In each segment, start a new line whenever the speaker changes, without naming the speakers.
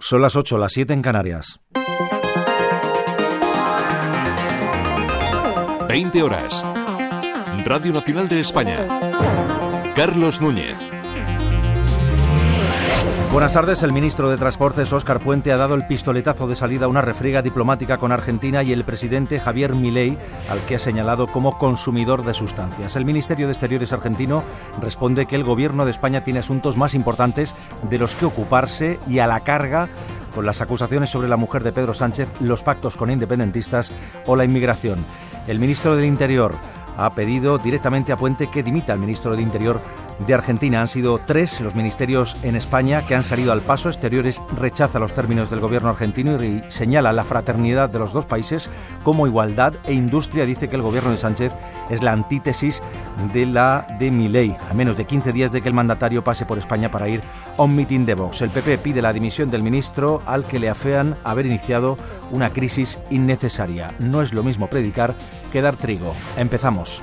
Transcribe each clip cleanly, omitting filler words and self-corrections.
Son las 8, las 7 en Canarias.
20 horas. Radio Nacional de España. Carlos Núñez.
Buenas tardes. El ministro de Transportes, Óscar Puente, ha dado el pistoletazo de salida a una refriega diplomática con Argentina y el presidente Javier Milei, al que ha señalado como consumidor de sustancias. El Ministerio de Exteriores argentino responde que el gobierno de España tiene asuntos más importantes de los que ocuparse y a la carga con las acusaciones sobre la mujer de Pedro Sánchez, los pactos con independentistas o la inmigración. El ministro del Interior ha pedido directamente a Puente que dimita al ministro de Interior de Argentina. Han sido 3 los ministerios en España que han salido al paso. Exteriores rechaza los términos del gobierno argentino y señala la fraternidad de los dos países como igualdad, e Industria dice que el gobierno de Sánchez es la antítesis de la de Milei, a menos de 15 días de que el mandatario pase por España para ir a un mitin de Vox. El PP pide la dimisión del ministro, al que le afean haber iniciado una crisis innecesaria. No es lo mismo predicar que dar trigo. Empezamos.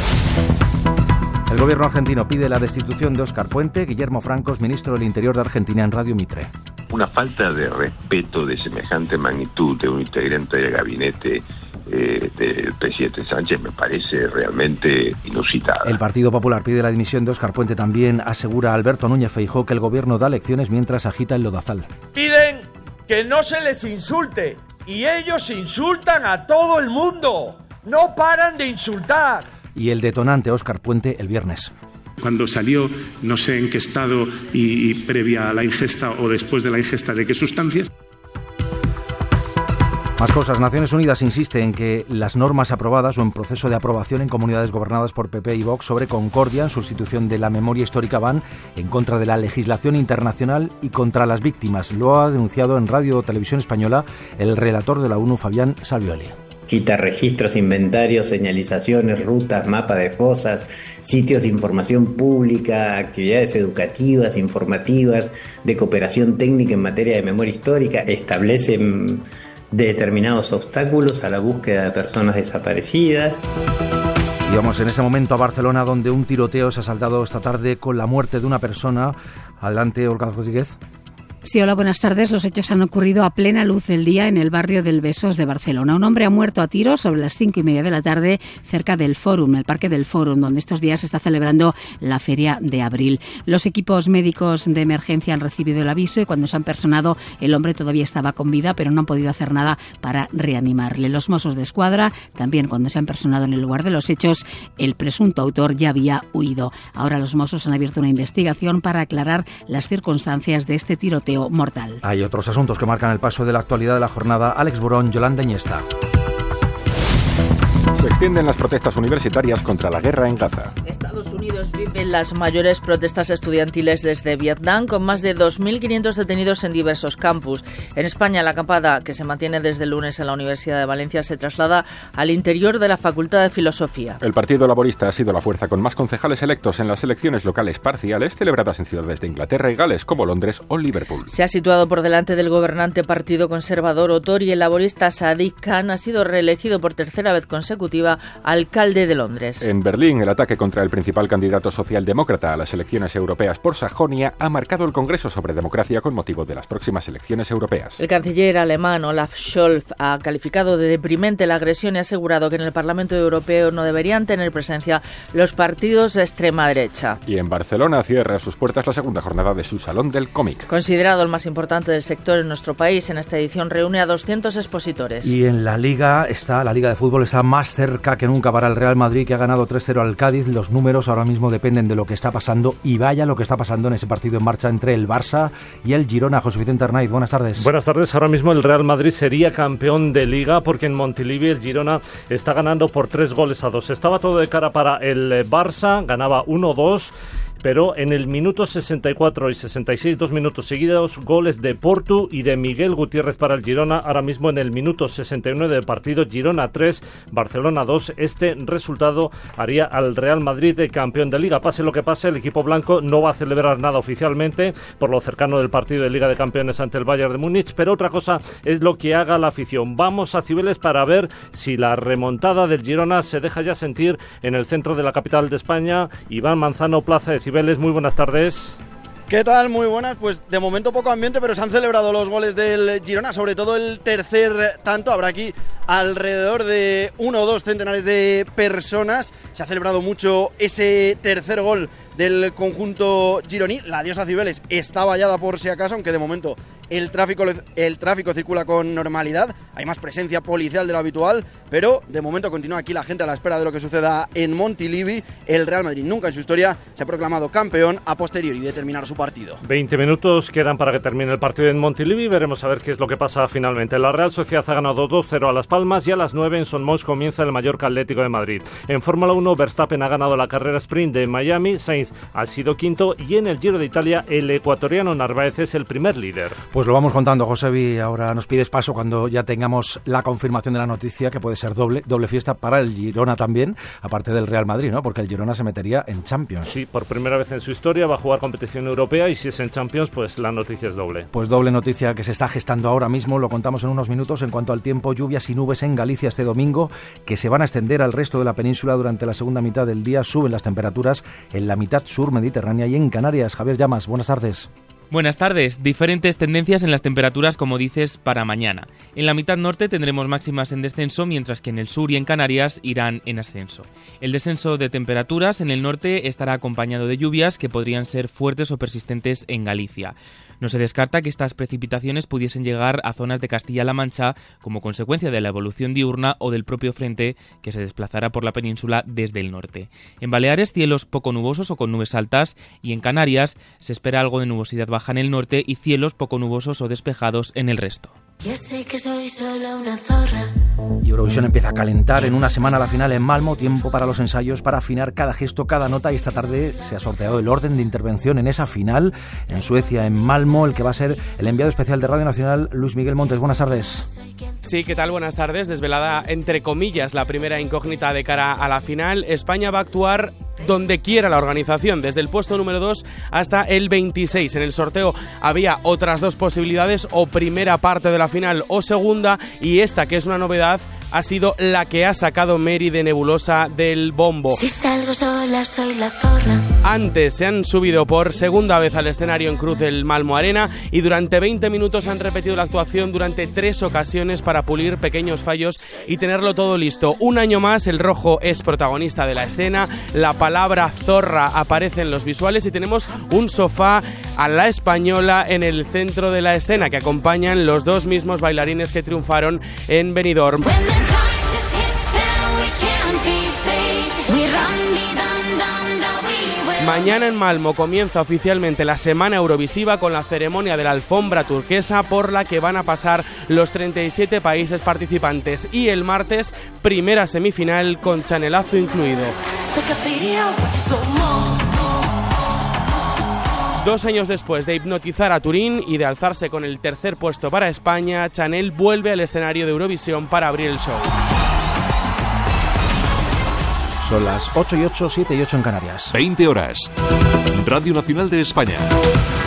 El gobierno argentino pide la destitución de Óscar Puente. Guillermo Francos, ministro del Interior de Argentina, en Radio Mitre.
Una falta de respeto de semejante magnitud de un integrante del gabinete del presidente Sánchez me parece realmente inusitada.
El Partido Popular pide la dimisión de Óscar Puente. También asegura Alberto Núñez Feijóo que el gobierno da lecciones mientras agita el lodazal.
Piden que no se les insulte y ellos insultan a todo el mundo. No paran de insultar.
Y el detonante, Óscar Puente, el viernes.
Cuando salió, no sé en qué estado y previa a la ingesta o después de la ingesta de qué sustancias.
Más cosas. Naciones Unidas insiste en que las normas aprobadas o en proceso de aprobación en comunidades gobernadas por PP y Vox sobre Concordia, en sustitución de la memoria histórica, van en contra de la legislación internacional y contra las víctimas. Lo ha denunciado en Radio Televisión Española el relator de la ONU, Fabián Salvioli.
Quita registros, inventarios, señalizaciones, rutas, mapas de fosas, sitios de información pública, actividades educativas, informativas, de cooperación técnica en materia de memoria histórica. Establece determinados obstáculos a la búsqueda de personas desaparecidas.
Y vamos en ese momento a Barcelona, donde un tiroteo se ha saldado esta tarde con la muerte de una persona. Adelante, Olga Rodríguez.
Sí, hola, buenas tardes. Los hechos han ocurrido a plena luz del día en el barrio del Besós de Barcelona. Un hombre ha muerto a tiros sobre las 5:30 de la tarde cerca del Fórum, el Parque del Fórum, donde estos días se está celebrando la Feria de Abril. Los equipos médicos de emergencia han recibido el aviso y cuando se han personado, el hombre todavía estaba con vida, pero no han podido hacer nada para reanimarle. Los Mossos de Escuadra, también cuando se han personado en el lugar de los hechos, el presunto autor ya había huido. Ahora los Mossos han abierto una investigación para aclarar las circunstancias de este tiroteo mortal.
Hay otros asuntos que marcan el paso de la actualidad de la jornada. Alex Burón, Yolanda Iniesta.
Se extienden las protestas universitarias contra la guerra en Gaza.
Estados Unidos vive las mayores protestas estudiantiles desde Vietnam, con más de 2.500 detenidos en diversos campus. En España, la acampada, que se mantiene desde el lunes en la Universidad de Valencia, se traslada al interior de la Facultad de Filosofía.
El Partido Laborista ha sido la fuerza con más concejales electos en las elecciones locales parciales celebradas en ciudades de Inglaterra y Gales, como Londres o Liverpool.
Se ha situado por delante del gobernante Partido Conservador Otor, y el laborista Sadiq Khan ha sido reelegido por tercera vez consecutiva alcalde de Londres.
En Berlín, el ataque contra el principal candidato socialdemócrata a las elecciones europeas por Sajonia ha marcado el Congreso sobre Democracia con motivo de las próximas elecciones europeas.
El canciller alemán Olaf Scholz ha calificado de deprimente la agresión y ha asegurado que en el Parlamento Europeo no deberían tener presencia los partidos de extrema derecha.
Y en Barcelona cierra sus puertas la segunda jornada de su Salón del Cómic.
Considerado el más importante del sector en nuestro país, en esta edición reúne a 200 expositores.
Y en la Liga de Fútbol está más cerca que nunca para el Real Madrid, que ha ganado 3-0 al Cádiz. Los números ahora mismo dependen de lo que está pasando, y vaya lo que está pasando en ese partido en marcha entre el Barça y el Girona. José Vicente Arnaiz, buenas tardes.
Buenas tardes. Ahora mismo el Real Madrid sería campeón de Liga porque en Montilivi el Girona está ganando por 3-2. Estaba todo de cara para el Barça, ganaba 1-2. Pero en el minuto 64 y 66, 2 minutos seguidos, goles de Portu y de Miguel Gutiérrez para el Girona. Ahora mismo en el minuto 69 del partido, Girona 3, Barcelona 2. Este resultado haría al Real Madrid de campeón de Liga. Pase lo que pase, el equipo blanco no va a celebrar nada oficialmente por lo cercano del partido de Liga de Campeones ante el Bayern de Múnich, pero otra cosa es lo que haga la afición. Vamos a Cibeles para ver si la remontada del Girona se deja ya sentir en el centro de la capital de España. Iván Manzano, Plaza de Cibeles, muy buenas tardes.
¿Qué tal? Muy buenas. Pues de momento poco ambiente, pero se han celebrado los goles del Girona, sobre todo el tercer tanto. Habrá aquí alrededor de 1 o 2 centenares de personas. Se ha celebrado mucho ese tercer gol del conjunto gironí. La diosa Cibeles está vallada por si acaso, aunque de momento el tráfico circula con normalidad. Hay más presencia policial de lo habitual, pero de momento continúa aquí la gente a la espera de lo que suceda en Montilivi. El Real Madrid nunca en su historia se ha proclamado campeón a posteriori de terminar su partido.
20 minutos quedan para que termine el partido en Montilivi. Veremos a ver qué es lo que pasa finalmente. La Real Sociedad ha ganado 2-0 a Las Palmas y a las 9 en Son Moix comienza el Mallorca Atlético de Madrid. En Fórmula 1, Verstappen ha ganado la carrera sprint de Miami, Sainz ha sido quinto y en el Giro de Italia el ecuatoriano Narváez es el primer líder.
Pues lo vamos contando, Josebi. Ahora nos pides paso cuando ya tengamos la confirmación de la noticia, que puede ser doble fiesta para el Girona también, aparte del Real Madrid, ¿no? Porque el Girona se metería en Champions.
Sí, por primera vez en su historia va a jugar competición europea y si es en Champions, pues la noticia es doble.
Pues doble noticia que se está gestando ahora mismo, lo contamos en unos minutos. En cuanto al tiempo, lluvias y nubes en Galicia este domingo, que se van a extender al resto de la península durante la segunda mitad del día. Suben las temperaturas en la mitad sur mediterránea y en Canarias. Javier Llamas, buenas tardes.
Buenas tardes. Diferentes tendencias en las temperaturas, como dices, para mañana. En la mitad norte tendremos máximas en descenso, mientras que en el sur y en Canarias irán en ascenso. El descenso de temperaturas en el norte estará acompañado de lluvias que podrían ser fuertes o persistentes en Galicia. No se descarta que estas precipitaciones pudiesen llegar a zonas de Castilla-La Mancha como consecuencia de la evolución diurna o del propio frente que se desplazará por la península desde el norte. En Baleares, cielos poco nubosos o con nubes altas, y en Canarias se espera algo de nubosidad baja en el norte y cielos poco nubosos o despejados en el resto.
Ya sé que soy solo una zorra.
Y Eurovisión empieza a calentar. En una semana la final en Malmö, tiempo para los ensayos, para afinar cada gesto, cada nota, y esta tarde se ha sorteado el orden de intervención en esa final en Suecia, en Malmö, el que va a ser el enviado especial de Radio Nacional, Luis Miguel Montes. Buenas tardes.
Sí, ¿qué tal? Buenas tardes. Desvelada, entre comillas, la primera incógnita de cara a la final. España va a actuar donde quiera la organización, desde el puesto número 2 hasta el 26. En el sorteo había otras 2 posibilidades, o primera parte de la final o segunda, y esta, que es una novedad, ha sido la que ha sacado Mary de Nebulosa del bombo.
Si salgo sola, soy la zorra.
Antes se han subido por segunda vez al escenario en Cruz del Malmö Arena y durante 20 minutos han repetido la actuación durante 3 ocasiones para pulir pequeños fallos y tenerlo todo listo. Un año más el rojo es protagonista de la escena, la palabra zorra aparece en los visuales y tenemos un sofá a la española en el centro de la escena que acompañan los 2 mismos bailarines que triunfaron en Benidorm. Mañana en Malmö comienza oficialmente la semana Eurovisiva con la ceremonia de la alfombra turquesa por la que van a pasar los 37 países participantes, y el martes primera semifinal con Chanelazo incluido. 2 años después de hipnotizar a Turín y de alzarse con el tercer puesto para España, Chanel vuelve al escenario de Eurovisión para abrir el show.
Son las 8:08, 7:08 en Canarias.
20 horas. Radio Nacional de España.